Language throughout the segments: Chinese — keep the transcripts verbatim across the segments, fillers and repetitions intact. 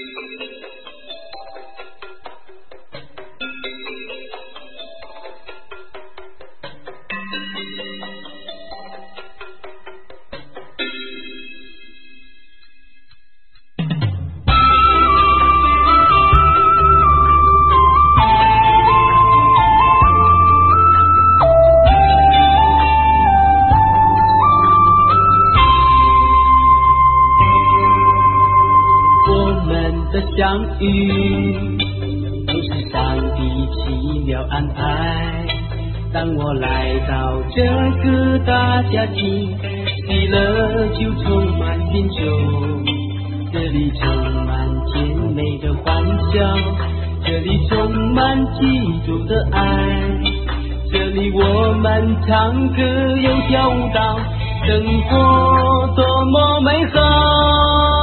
相遇都是上帝奇妙安排。当我来到这个大家庭，喜乐就充满心中。这里充满甜美的欢笑，这里充满基督的爱，这里我们唱歌又跳舞蹈，生活多么美好。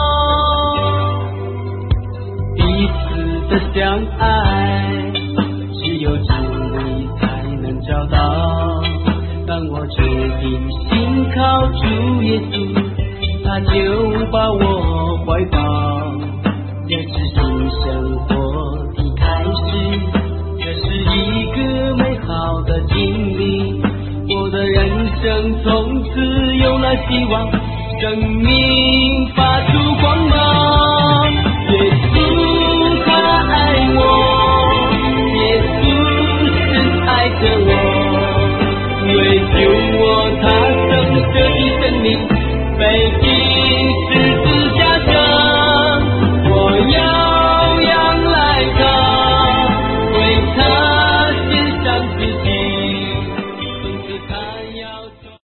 的相爱，只有主你才能找到。当我决定信靠主耶稣，他就把我怀抱。这是新生活的开始，这是一个美好的经历。我的人生从此有了希望，生命发出光